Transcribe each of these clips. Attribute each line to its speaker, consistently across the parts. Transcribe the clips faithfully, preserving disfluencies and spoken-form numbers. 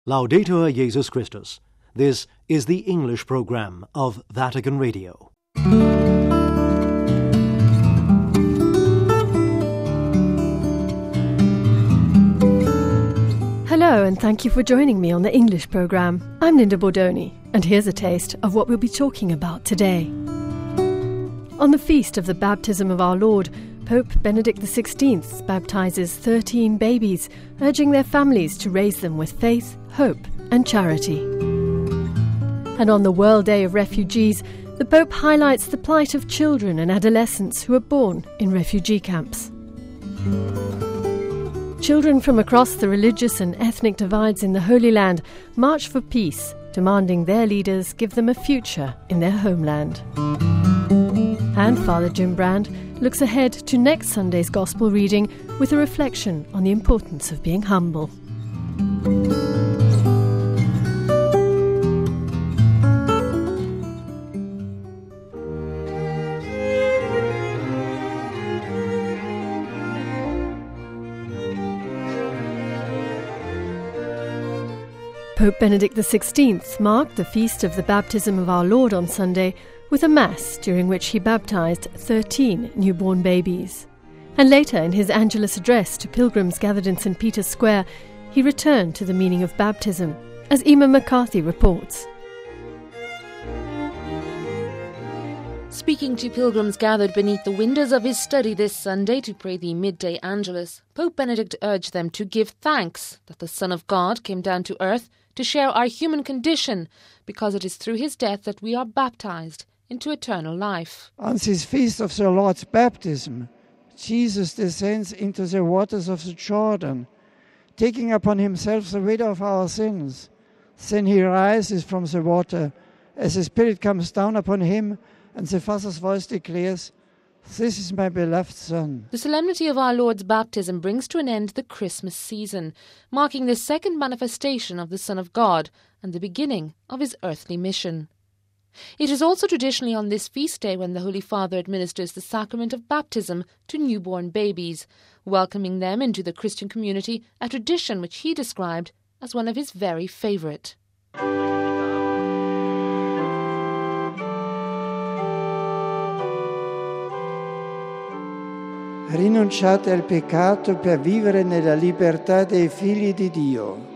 Speaker 1: Laudetur Jesus Christus. This is the English program of Vatican Radio.
Speaker 2: Hello, and thank you for joining me on the English program. I'm Linda Bordoni, and here's a taste of what we'll be talking about today. On the feast of the baptism of our Lord, Pope Benedict the sixteenth baptizes thirteen babies, urging their families to raise them with faith, hope and charity. And on the World Day of Refugees, the Pope highlights the plight of children and adolescents who are born in refugee camps. Children from across the religious and ethnic divides in the Holy Land march for peace, demanding their leaders give them a future in their homeland. And Father Jim Brand looks ahead to next Sunday's Gospel reading with a reflection on the importance of being humble. Pope Benedict the sixteenth marked the feast of the baptism of our Lord on Sunday with a mass during which he baptized thirteen newborn babies. And later, in his Angelus address to pilgrims gathered in Saint Peter's Square, he returned to the meaning of baptism, as Emma McCarthy reports.
Speaker 3: Speaking to pilgrims gathered beneath the windows of his study this Sunday to pray the midday Angelus, Pope Benedict urged them to give thanks that the Son of God came down to earth to share our human condition, because it is through his death that we are baptized into eternal life.
Speaker 4: On this feast of the Lord's baptism, Jesus descends into the waters of the Jordan, taking upon himself the weight of our sins. Then he rises from the water as the Spirit comes down upon him, and the Father's voice declares, "This is my beloved Son."
Speaker 3: The solemnity of our Lord's baptism brings to an end the Christmas season, marking the second manifestation of the Son of God and the beginning of his earthly mission. It is also traditionally on this feast day when the Holy Father administers the sacrament of baptism to newborn babies, welcoming them into the Christian community, a tradition which he described as one of his very favourite.
Speaker 4: Rinunciate al peccato per vivere nella libertà dei figli di Dio.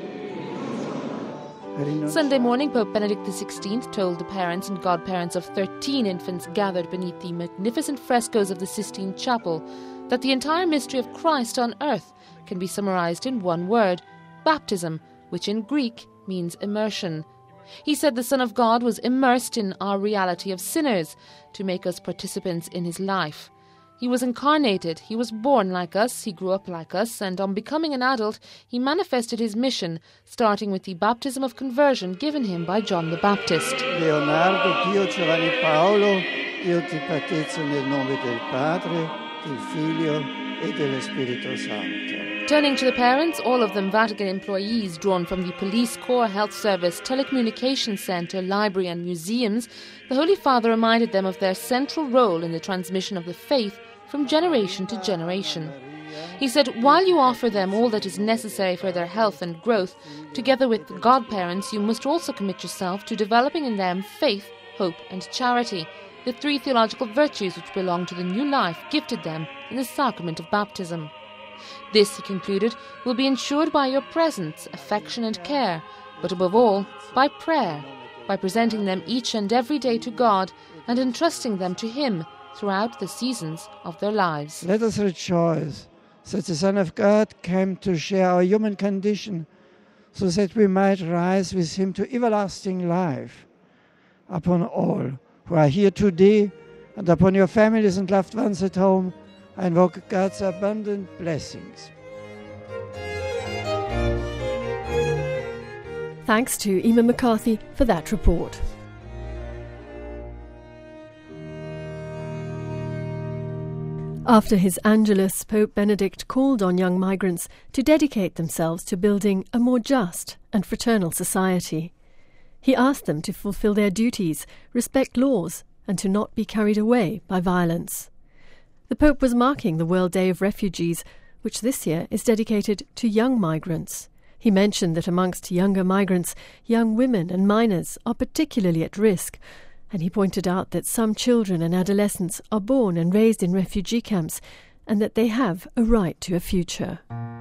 Speaker 3: Sunday morning, Pope Benedict the sixteenth told the parents and godparents of thirteen infants gathered beneath the magnificent frescoes of the Sistine Chapel that the entire mystery of Christ on earth can be summarized in one word: baptism, which in Greek means immersion. He said the Son of God was immersed in our reality of sinners to make us participants in his life. He was incarnated, he was born like us, he grew up like us, and on becoming an adult, he manifested his mission, starting with the baptism of conversion given him by John the Baptist.
Speaker 4: Leonardo, Pio, Giovanni Paolo, io ti battezzo nel nome del Padre, del Figlio e dello Spirito Santo.
Speaker 3: Turning to the parents, all of them Vatican employees drawn from the Police Corps, Health Service, Telecommunications Centre, Library and Museums, the Holy Father reminded them of their central role in the transmission of the faith from generation to generation. He said, while you offer them all that is necessary for their health and growth, together with the godparents, you must also commit yourself to developing in them faith, hope and charity, the three theological virtues which belong to the new life gifted them in the sacrament of baptism. This, he concluded, will be ensured by your presence, affection and care, but above all, by prayer, by presenting them each and every day to God and entrusting them to him throughout the seasons of their lives.
Speaker 4: Let us rejoice that the Son of God came to share our human condition, so that we might rise with him to everlasting life. Upon all who are here today, and upon your families and loved ones at home, I invoke God's abundant blessings.
Speaker 2: Thanks to Emma McCarthy for that report. After his Angelus, Pope Benedict called on young migrants to dedicate themselves to building a more just and fraternal society. He asked them to fulfill their duties, respect laws, and to not be carried away by violence. The Pope was marking the World Day of Refugees, which this year is dedicated to young migrants. He mentioned that amongst younger migrants, young women and minors are particularly at risk, and he pointed out that some children and adolescents are born and raised in refugee camps and that they have a right to a future.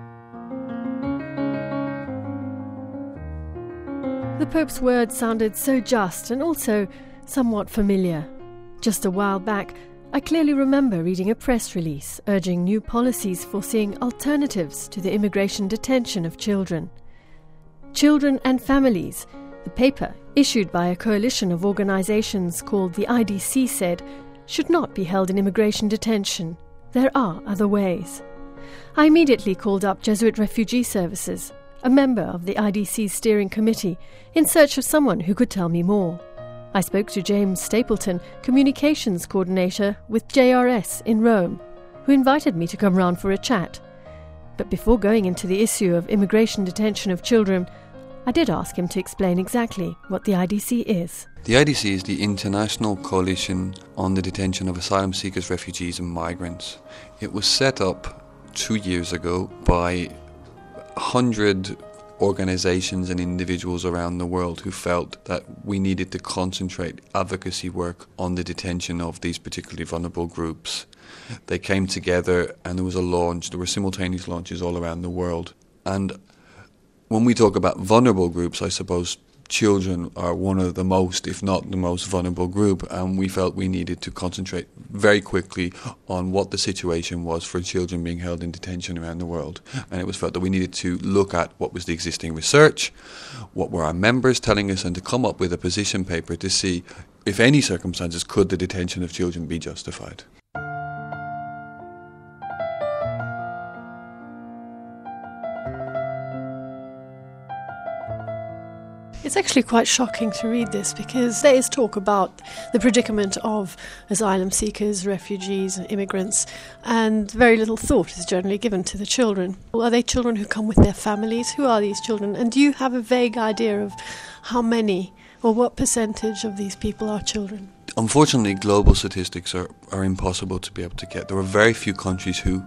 Speaker 2: The Pope's words sounded so just and also somewhat familiar. Just a while back, I clearly remember reading a press release urging new policies foreseeing alternatives to the immigration detention of children. Children and Families, the paper issued by a coalition of organisations called the I D C, said, should not be held in immigration detention. There are other ways. I immediately called up Jesuit Refugee Services, a member of the I D C's steering committee, in search of someone who could tell me more. I spoke to James Stapleton, Communications Coordinator with J R S in Rome, who invited me to come round for a chat. But before going into the issue of immigration detention of children, I did ask him to explain exactly what the I D C is.
Speaker 5: The I D C is the International Coalition on the Detention of Asylum Seekers, Refugees and Migrants. It was set up two years ago by a hundred organisations and individuals around the world who felt that we needed to concentrate advocacy work on the detention of these particularly vulnerable groups. They came together and there was a launch, there were simultaneous launches all around the world. And when we talk about vulnerable groups, I suppose children are one of the most, if not the most vulnerable group, and we felt we needed to concentrate very quickly on what the situation was for children being held in detention around the world. And it was felt that we needed to look at what was the existing research, what were our members telling us, and to come up with a position paper to see if any circumstances could the detention of children be justified.
Speaker 6: It's actually quite shocking to read this because there is talk about the predicament of asylum seekers, refugees, immigrants, and very little thought is generally given to the children. Are they children who come with their families? Who are these children? And do you have a vague idea of how many or what percentage of these people are children?
Speaker 5: Unfortunately, global statistics are, are impossible to be able to get. There are very few countries who,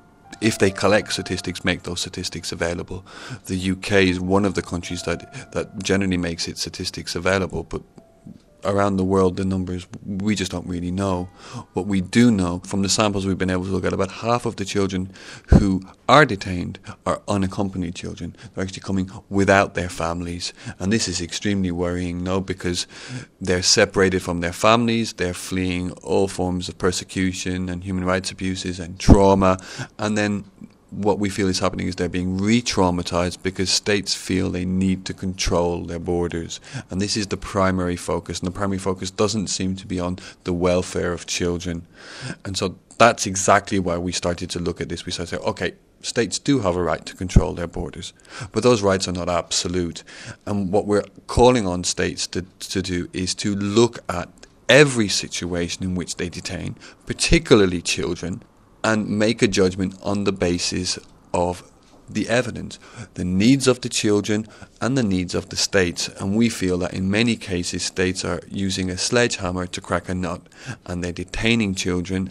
Speaker 5: if they collect statistics, make those statistics available. The U K is one of the countries that, that generally makes its statistics available, but around the world the numbers we just don't really know. What we do know from the samples we've been able to look at, about half of the children who are detained are unaccompanied children. They're actually coming without their families, and this is extremely worrying now because they're separated from their families, they're fleeing all forms of persecution and human rights abuses and trauma, and then what we feel is happening is they're being re-traumatized because states feel they need to control their borders. And this is the primary focus, and the primary focus doesn't seem to be on the welfare of children. And so that's exactly why we started to look at this. We started to say, okay, states do have a right to control their borders, but those rights are not absolute. And what we're calling on states to, to do is to look at every situation in which they detain, particularly children, and make a judgment on the basis of the evidence, the needs of the children and the needs of the states. And we feel that in many cases states are using a sledgehammer to crack a nut, and they're detaining children,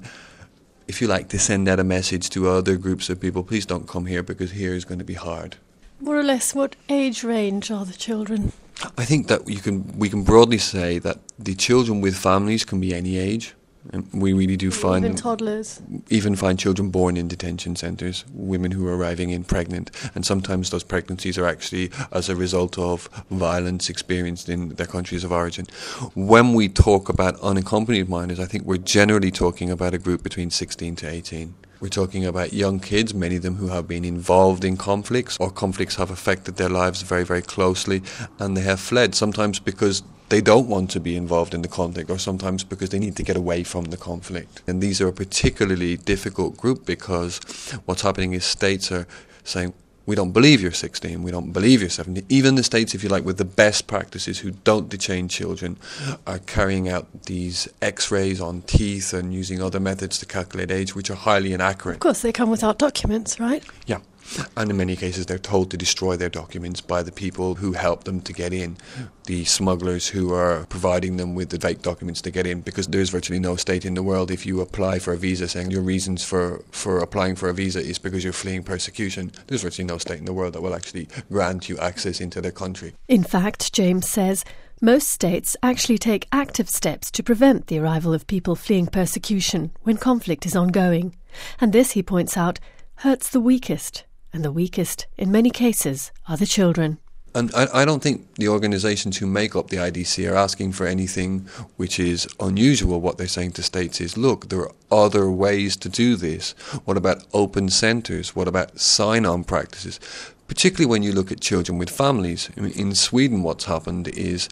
Speaker 5: if you like, to send out a message to other groups of people, please don't come here because here is going to be hard.
Speaker 6: More or less, what age range are the children?
Speaker 5: I think that you can we can broadly say that the children with families can be any age. And we really do find
Speaker 6: even toddlers,
Speaker 5: even find children born in detention centres, women who are arriving in pregnant, and sometimes those pregnancies are actually as a result of violence experienced in their countries of origin. When we talk about unaccompanied minors, I think we're generally talking about a group between sixteen to eighteen. We're talking about young kids, many of them who have been involved in conflicts, or conflicts have affected their lives very, very closely, and they have fled, sometimes because they don't want to be involved in the conflict, or sometimes because they need to get away from the conflict. And these are a particularly difficult group because what's happening is states are saying, we don't believe you're sixteen, we don't believe you're seventeen. Even the states, if you like, with the best practices who don't detain children are carrying out these x-rays on teeth and using other methods to calculate age, which are highly inaccurate.
Speaker 6: Of course, they come without documents, right?
Speaker 5: Yeah. And in many cases, they're told to destroy their documents by the people who help them to get in, the smugglers who are providing them with the fake documents to get in, because there's virtually no state in the world, if you apply for a visa saying your reasons for, for applying for a visa is because you're fleeing persecution, there's virtually no state in the world that will actually grant you access into their country.
Speaker 2: In fact, James says, most states actually take active steps to prevent the arrival of people fleeing persecution when conflict is ongoing. And this, he points out, hurts the weakest. And the weakest, in many cases, are the children.
Speaker 5: And I, I don't think the organisations who make up the I D C are asking for anything which is unusual. What they're saying to states is, look, there are other ways to do this. What about open centres? What about sign-on practices? Particularly when you look at children with families. I mean, in Sweden, what's happened is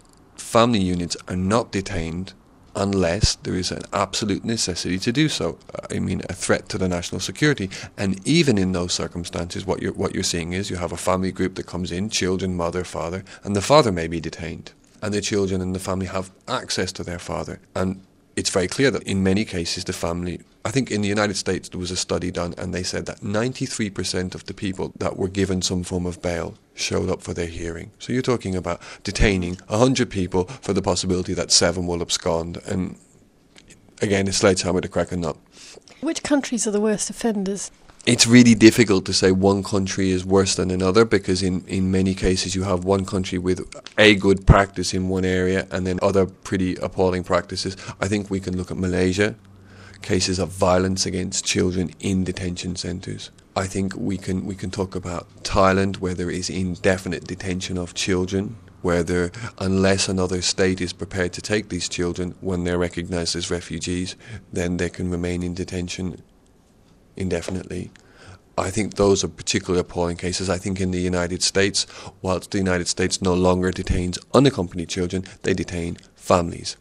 Speaker 5: family units are not detained unless there is an absolute necessity to do so. I mean, a threat to the national security. And even in those circumstances, what you're, what you're seeing is you have a family group that comes in, children, mother, father, and the father may be detained. And the children and the family have access to their father. And it's very clear that in many cases the family, I think in the United States there was a study done and they said that ninety-three percent of the people that were given some form of bail showed up for their hearing. So you're talking about detaining one hundred people for the possibility that seven will abscond. And again, it's sledgehammer to crack a nut.
Speaker 6: Which countries are the worst offenders?
Speaker 5: It's really difficult to say one country is worse than another, because in, in many cases you have one country with a good practice in one area and then other pretty appalling practices. I think we can look at Malaysia, cases of violence against children in detention centres. I think we can we can talk about Thailand, where there is indefinite detention of children, where there, unless another state is prepared to take these children when they're recognised as refugees, then they can remain in detention indefinitely. I think those are particularly appalling cases. I think in the United States, whilst the United States no longer detains unaccompanied children, they detain families.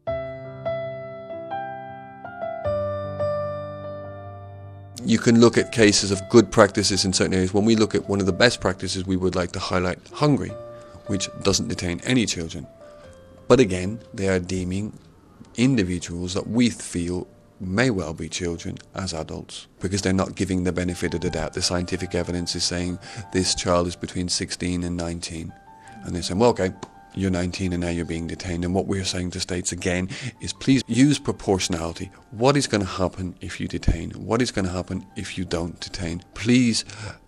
Speaker 5: You can look at cases of good practices in certain areas. When we look at one of the best practices, we would like to highlight Hungary, which doesn't detain any children. But again, they are deeming individuals that we feel may well be children as adults, because they're not giving the benefit of the doubt. The scientific evidence is saying this child is between sixteen and nineteen. And they're saying, well, okay, you're nineteen and now you're being detained. And what we're saying to states again is, please use proportionality. What is going to happen if you detain? What is going to happen if you don't detain? Please,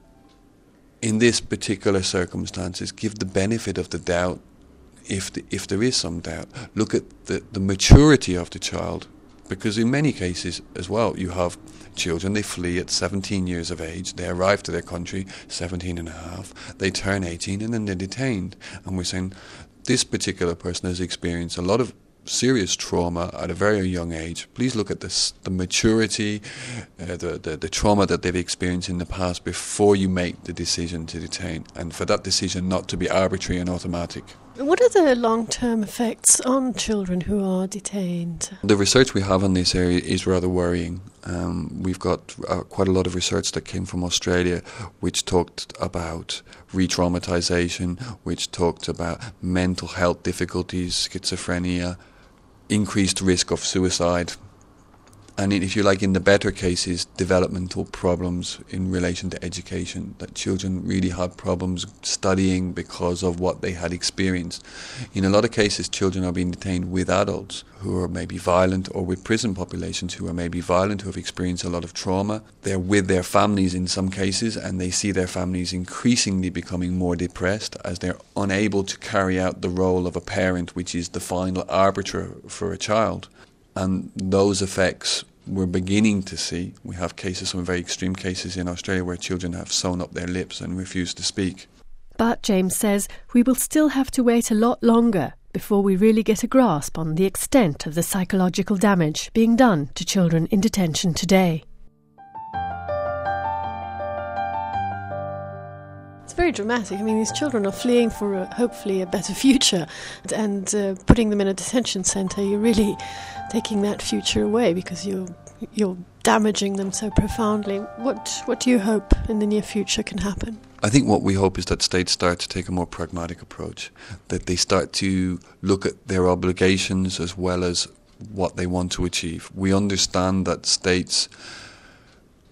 Speaker 5: in this particular circumstances, give the benefit of the doubt if the, if there is some doubt. Look at the, the maturity of the child. Because in many cases as well, you have children, they flee at seventeen years of age, they arrive to their country, seventeen and a half, they turn eighteen and then they're detained. And we're saying this particular person has experienced a lot of serious trauma at a very young age. Please look at this, the maturity, uh, the, the, the trauma that they've experienced in the past before you make the decision to detain. And for that decision not to be arbitrary and automatic.
Speaker 6: What are the long-term effects on children who are detained?
Speaker 5: The research we have on this area is rather worrying. Um, we've got uh, quite a lot of research that came from Australia, which talked about re-traumatisation, which talked about mental health difficulties, schizophrenia, increased risk of suicide, and if you like, in the better cases, developmental problems in relation to education, that children really had problems studying because of what they had experienced. In a lot of cases, children are being detained with adults who are maybe violent, or with prison populations who are maybe violent, who have experienced a lot of trauma. They're with their families in some cases, and they see their families increasingly becoming more depressed as they're unable to carry out the role of a parent, which is the final arbiter for a child. And those effects we're beginning to see. We have cases, some very extreme cases in Australia, where children have sewn up their lips and refuse to speak.
Speaker 2: But James says we will still have to wait a lot longer before we really get a grasp on the extent of the psychological damage being done to children in detention today.
Speaker 6: It's very dramatic. I mean, these children are fleeing for a, hopefully a better future, and uh, putting them in a detention centre, you're really taking that future away, because you're you're damaging them so profoundly. What what do you hope in the near future can happen?
Speaker 5: I think what we hope is that states start to take a more pragmatic approach, that they start to look at their obligations as well as what they want to achieve. We understand that states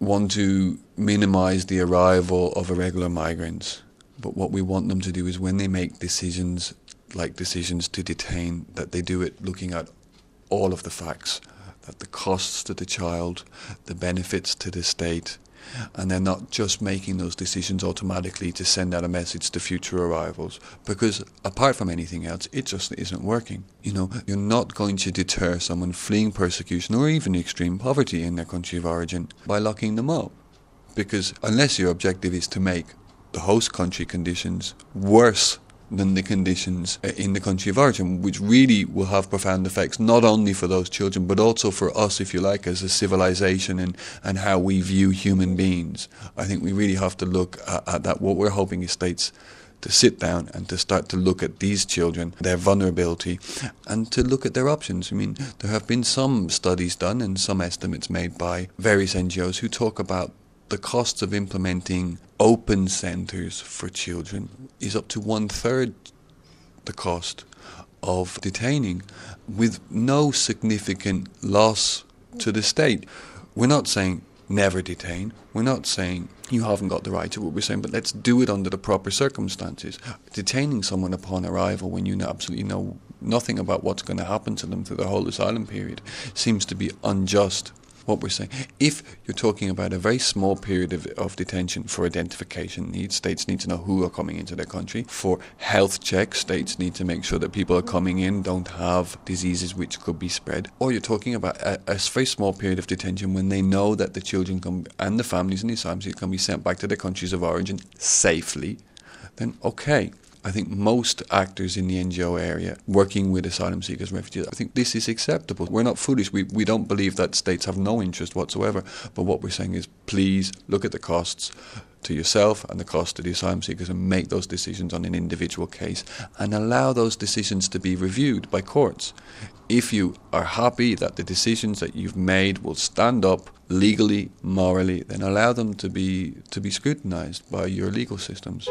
Speaker 5: want to minimise the arrival of irregular migrants. But what we want them to do is when they make decisions, like decisions to detain, that they do it looking at all of the facts, that the costs to the child, the benefits to the state, and they're not just making those decisions automatically to send out a message to future arrivals, because apart from anything else, it just isn't working. You know, you're not going to deter someone fleeing persecution or even extreme poverty in their country of origin by locking them up, because unless your objective is to make the host country conditions worse than the conditions in the country of origin, which really will have profound effects not only for those children but also for us, if you like, as a civilization and, and how we view human beings. I think we really have to look at, at that. What we're hoping is states to sit down and to start to look at these children, their vulnerability, and to look at their options. I mean, there have been some studies done and some estimates made by various N G Os who talk about the costs of implementing open centres for children is up to one third the cost of detaining, with no significant loss to the state. We're not saying never detain. We're not saying you haven't got the right to what we're saying, but let's do it under the proper circumstances. Detaining someone upon arrival when you absolutely know nothing about what's going to happen to them through the whole asylum period seems to be unjust. What we're saying, if you're talking about a very small period of, of detention for identification needs, states need to know who are coming into their country. For health checks, states need to make sure that people are coming in don't have diseases which could be spread. Or you're talking about a, a very small period of detention when they know that the children can, and the families and the asylum seekers can be sent back to their countries of origin safely, then okay. I think most actors in the N G O area working with asylum seekers and refugees, I think this is acceptable. We're not foolish. We we don't believe that states have no interest whatsoever. But what we're saying is, please look at the costs to yourself and the cost to the asylum seekers and make those decisions on an individual case and allow those decisions to be reviewed by courts. If you are happy that the decisions that you've made will stand up legally, morally, then allow them to be to be scrutinised by your legal systems.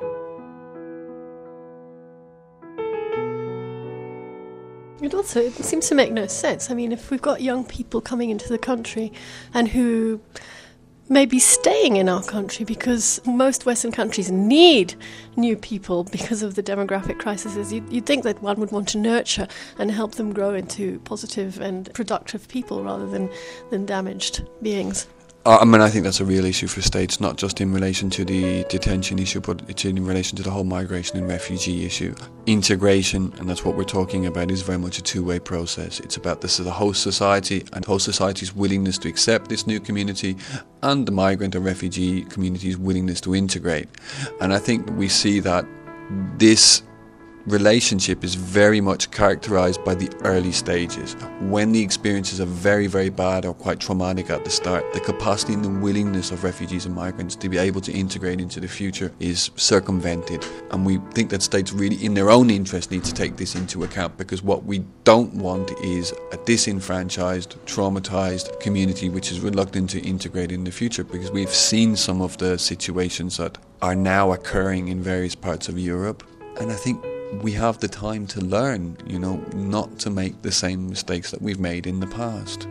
Speaker 6: It also it seems to make no sense. I mean, if we've got young people coming into the country and who may be staying in our country because most Western countries need new people because of the demographic crises, you'd, you'd think that one would want to nurture and help them grow into positive and productive people rather than, than damaged beings.
Speaker 5: I mean, I think that's a real issue for states, not just in relation to the detention issue, but it's in relation to the whole migration and refugee issue. Integration, and that's what we're talking about, is very much a two-way process. It's about this, the host society and host society's willingness to accept this new community and the migrant and refugee community's willingness to integrate. And I think we see that this relationship is very much characterised by the early stages. When the experiences are very, very bad or quite traumatic at the start, the capacity and the willingness of refugees and migrants to be able to integrate into the future is circumvented. And we think that states really, in their own interest, need to take this into account, because what we don't want is a disenfranchised, traumatised community which is reluctant to integrate in the future, because we've seen some of the situations that are now occurring in various parts of Europe. And I think we have the time to learn, you know, not to make the same mistakes that we've made in the past.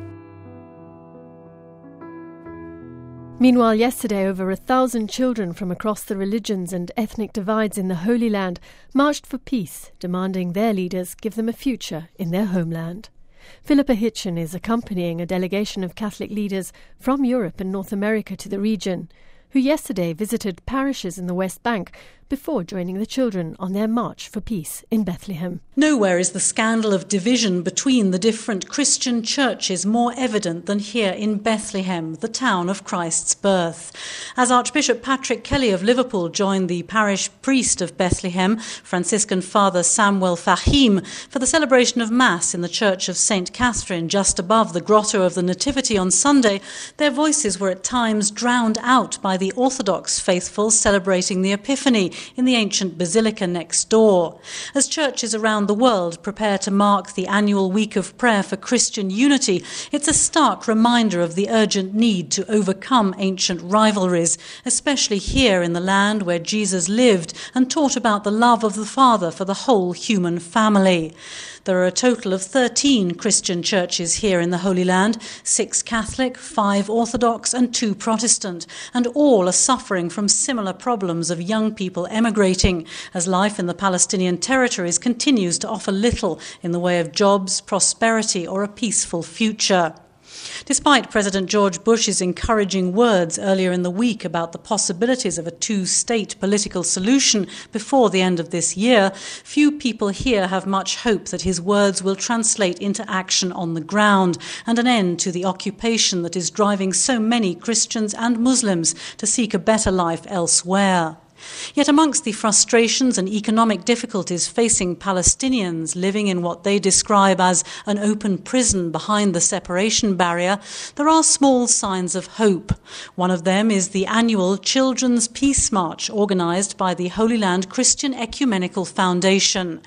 Speaker 2: Meanwhile, yesterday, over a thousand children from across the religions and ethnic divides in the Holy Land marched for peace, demanding their leaders give them a future in their homeland. Philippa Hitchen is accompanying a delegation of Catholic leaders from Europe and North America to the region, who yesterday visited parishes in the West Bank before joining the children on their march for peace in Bethlehem.
Speaker 7: Nowhere is the scandal of division between the different Christian churches more evident than here in Bethlehem, the town of Christ's birth. As Archbishop Patrick Kelly of Liverpool joined the parish priest of Bethlehem, Franciscan Father Samuel Fahim, for the celebration of Mass in the Church of Saint Catherine just above the Grotto of the Nativity on Sunday, their voices were at times drowned out by the Orthodox faithful celebrating the Epiphany, in the ancient basilica next door. As churches around the world prepare to mark the annual week of prayer for Christian unity, it's a stark reminder of the urgent need to overcome ancient rivalries, especially here in the land where Jesus lived and taught about the love of the Father for the whole human family. There are a total of thirteen Christian churches here in the Holy Land, six Catholic, five Orthodox and two Protestant, and all are suffering from similar problems of young people emigrating, as life in the Palestinian territories continues to offer little in the way of jobs, prosperity or a peaceful future. Despite President George Bush's encouraging words earlier in the week about the possibilities of a two-state political solution before the end of this year, few people here have much hope that his words will translate into action on the ground and an end to the occupation that is driving so many Christians and Muslims to seek a better life elsewhere. Yet amongst the frustrations and economic difficulties facing Palestinians living in what they describe as an open prison behind the separation barrier, there are small signs of hope. One of them is the annual Children's Peace March organised by the Holy Land Christian Ecumenical Foundation.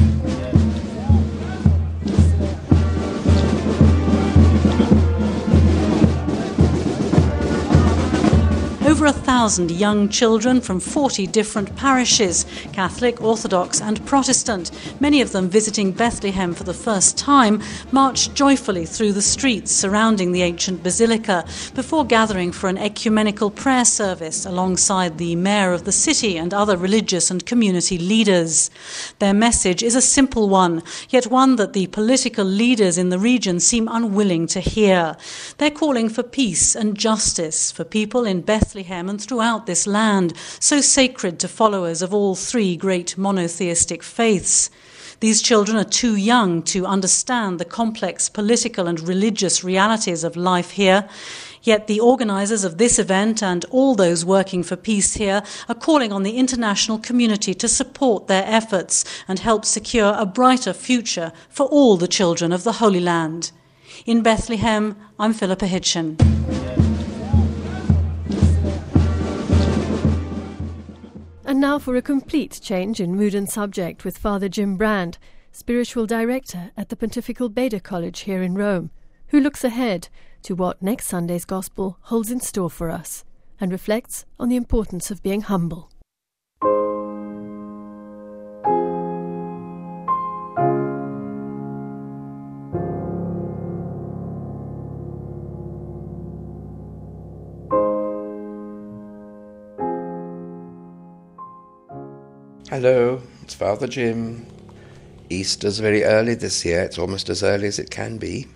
Speaker 7: Over a thousand young children from forty different parishes, Catholic, Orthodox and Protestant, many of them visiting Bethlehem for the first time, marched joyfully through the streets surrounding the ancient basilica before gathering for an ecumenical prayer service alongside the mayor of the city and other religious and community leaders. Their message is a simple one, yet one that the political leaders in the region seem unwilling to hear. They're calling for peace and justice for people in Bethlehem and throughout this land, so sacred to followers of all three great monotheistic faiths. These children are too young to understand the complex political and religious realities of life here, yet the organisers of this event and all those working for peace here are calling on the international community to support their efforts and help secure a brighter future for all the children of the Holy Land. In Bethlehem, I'm Philippa Hitchen.
Speaker 2: And now for a complete change in mood and subject with Father Jim Brand, Spiritual Director at the Pontifical Beda College here in Rome, who looks ahead to what next Sunday's Gospel holds in store for us and reflects on the importance of being humble.
Speaker 8: Hello, it's Father Jim. Easter's very early this year. It's almost as early as it can be.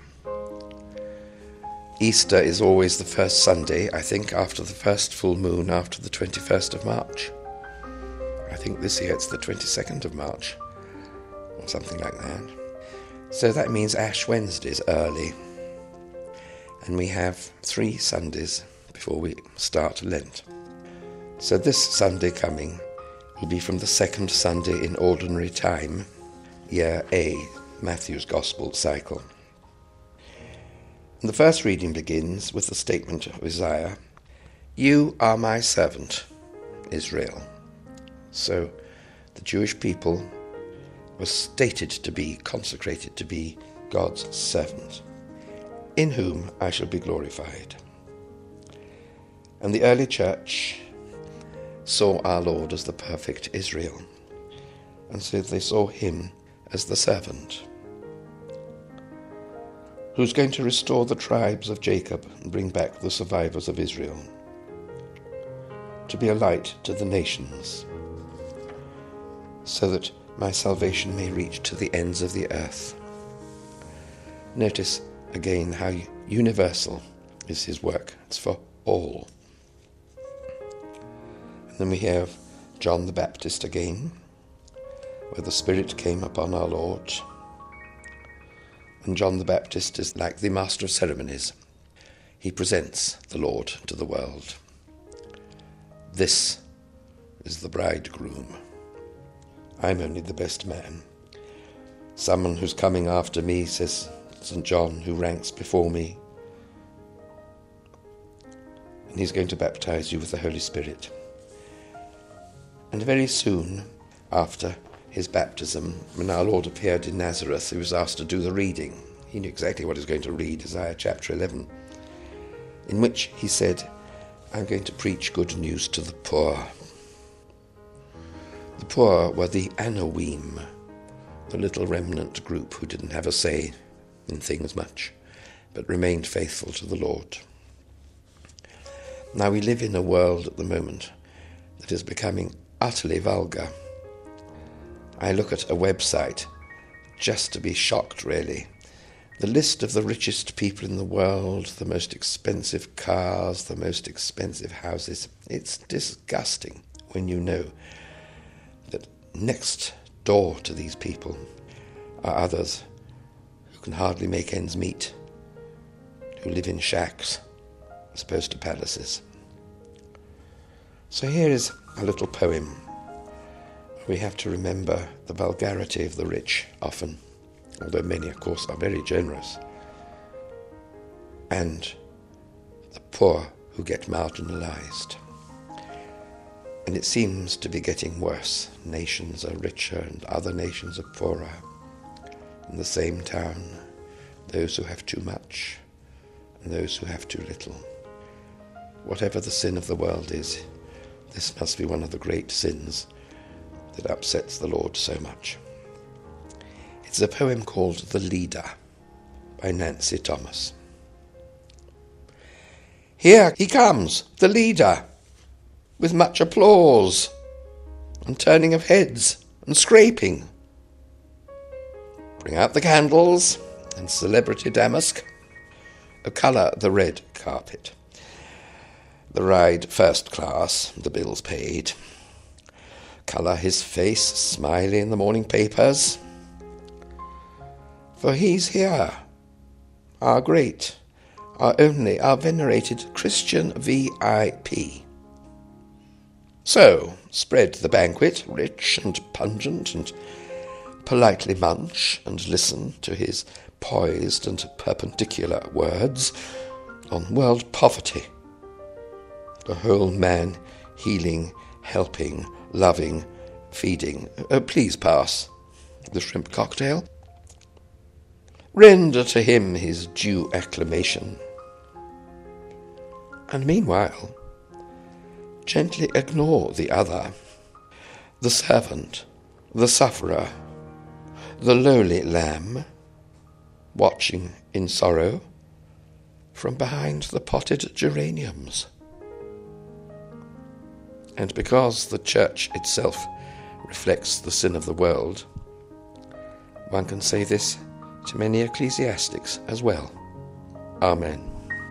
Speaker 8: Easter is always the first Sunday, I think, after the first full moon, after the twenty-first of March. I think this year it's the twenty-second of March, or something like that. So that means Ash Wednesday's early. And we have three Sundays before we start Lent. So this Sunday coming will be from the second Sunday in Ordinary Time, Year A, Matthew's Gospel cycle. And the first reading begins with the statement of Isaiah, "You are my servant, Israel." So the Jewish people were stated to be, consecrated to be God's servant, in whom I shall be glorified. And the early church saw our Lord as the perfect Israel, and so they saw him as the servant, who's going to restore the tribes of Jacob and bring back the survivors of Israel, to be a light to the nations, so that my salvation may reach to the ends of the earth. Notice again how universal is his work. It's for all. Then we have John the Baptist again, where the Spirit came upon our Lord. And John the Baptist is like the master of ceremonies. He presents the Lord to the world. This is the bridegroom. I'm only the best man. Someone who's coming after me, says Saint John, who ranks before me. And he's going to baptize you with the Holy Spirit. And very soon after his baptism, when our Lord appeared in Nazareth, he was asked to do the reading. He knew exactly what he was going to read, Isaiah chapter eleven, in which he said, I'm going to preach good news to the poor. The poor were the Anawim, the little remnant group who didn't have a say in things much, but remained faithful to the Lord. Now we live in a world at the moment that is becoming utterly vulgar. I look at a website just to be shocked, really. The list of the richest people in the world, the most expensive cars, the most expensive houses. It's disgusting when you know that next door to these people are others who can hardly make ends meet, who live in shacks as opposed to palaces. So here is a little poem. We have to remember the vulgarity of the rich often, although many, of course, are very generous, and the poor who get marginalized. And it seems to be getting worse. Nations are richer and other nations are poorer. In the same town, those who have too much and those who have too little. Whatever the sin of the world is, this must be one of the great sins that upsets the Lord so much. It's a poem called The Leader by Nancy Thomas. Here he comes, the leader, with much applause and turning of heads and scraping. Bring out the candles and celebrity damask. A colour the red carpet. The ride first class, the bills paid. Colour his face smiley in the morning papers. For he's here, our great, our only, our venerated Christian V I P. So, spread the banquet, rich and pungent, and politely munch and listen to his poised and perpendicular words on world poverty. The whole man healing, helping, loving, feeding. Oh, please pass the shrimp cocktail. Render to him his due acclamation. And meanwhile, gently ignore the other, the servant, the sufferer, the lowly lamb, watching in sorrow from behind the potted geraniums. And because the church itself reflects the sin of the world, one can say this to many ecclesiastics as well. Amen.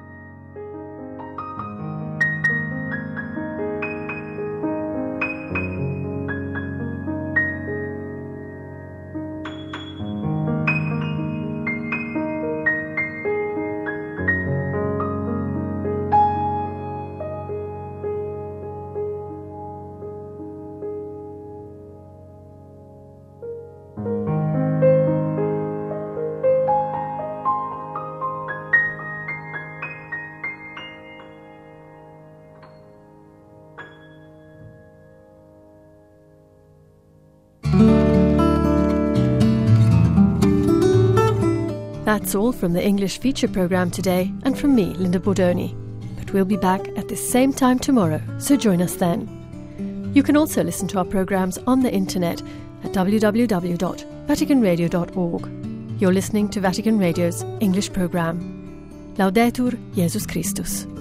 Speaker 2: That's all from the English feature programme today, and from me, Linda Bordoni. But we'll be back at the same time tomorrow, so join us then. You can also listen to our programmes on the internet at w w w dot vatican radio dot org. You're listening to Vatican Radio's English programme. Laudetur Jesus Christus.